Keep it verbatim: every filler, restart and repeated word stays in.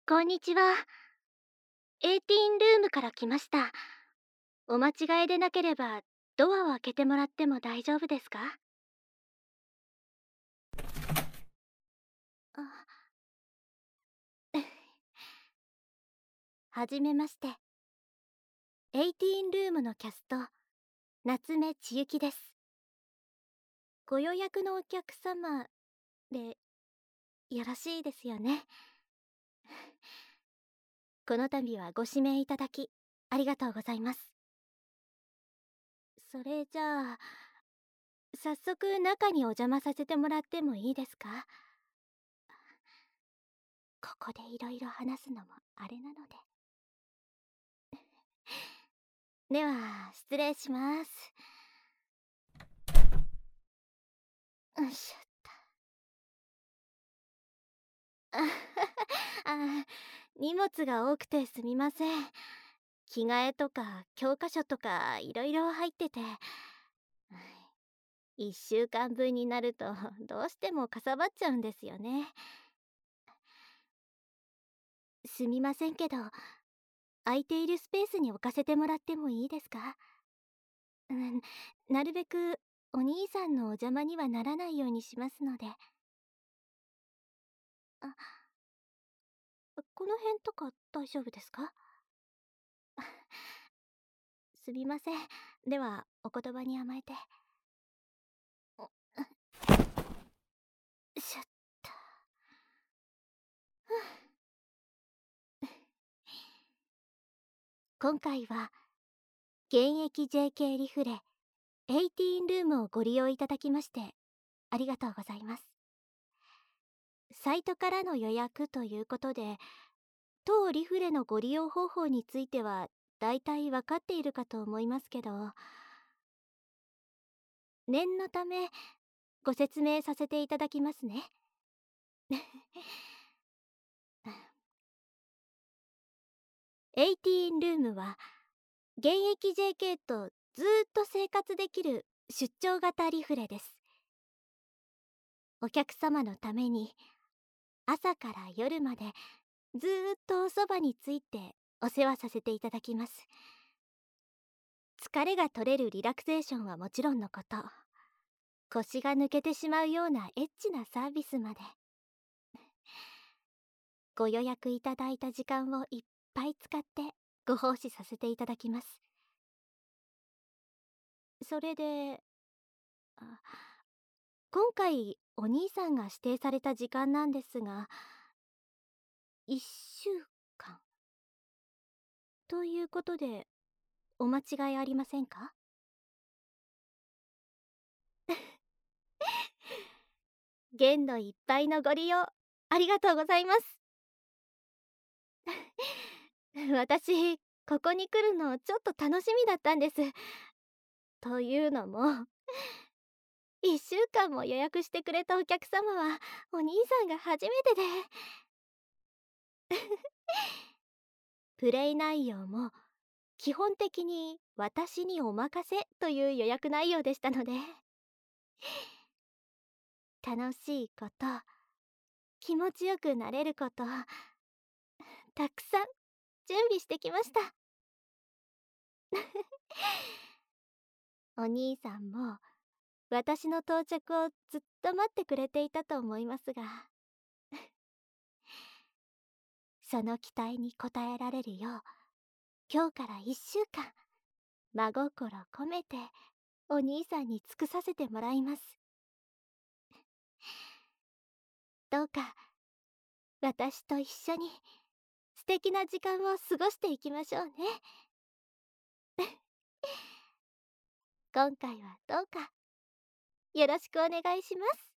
こんにちは。エイティーンルームから来ました。お間違いでなければ、ドアを開けてもらっても大丈夫ですか？あ、はじめまして。エイティーンルームのキャスト、夏目千雪です。ご予約のお客様でよろしいですよね？この度はご指名いただきありがとうございます。それじゃあ、早速中にお邪魔させてもらってもいいですか？ここでいろいろ話すのもあれなので。では失礼します。よいしょっと。あ、荷物が多くてすみません。着替えとか教科書とかいろいろ入ってて、いっしゅうかんぶんになるとどうしてもかさばっちゃうんですよね。すみませんけど、空いているスペースに置かせてもらってもいいですか？うん、なるべくお兄さんのお邪魔にはならないようにしますので。あ、この辺とか大丈夫ですか？すみません。ではお言葉に甘えて。おしょっと。今回は現役 ジェーケー リフレエイティーンルームをご利用いただきましてありがとうございます。サイトからの予約ということで、当リフレのご利用方法についてはだいたい分かっているかと思いますけど、念のためご説明させていただきますね。エイティーンルームは現役 ジェーケー とずーっと生活できる出張型リフレです。お客様のために朝から夜までずーっとおそばについてお世話させていただきます。疲れが取れるリラクゼーションはもちろんのこと、腰が抜けてしまうようなエッチなサービスまで。ご予約いただいた時間をいっぱい使ってご奉仕させていただきます。それで、あ、今回お兄さんが指定された時間なんですが、いっしゅうかんということでお間違いありませんか？限度いっぱいのご利用ありがとうございます。私ここに来るのちょっと楽しみだったんです。というのもいっしゅうかんも予約してくれたお客様はお兄さんが初めてで。プレイ内容も基本的に私にお任せという予約内容でしたので、楽しいこと、気持ちよくなれること、たくさん準備してきました。お兄さんも私の到着をずっと待ってくれていたと思いますが、その期待に応えられるよう今日からいっしゅうかん真心込めてお兄さんに尽くさせてもらいます。どうか私と一緒に素敵な時間を過ごしていきましょうね。今回はどうかよろしくお願いします。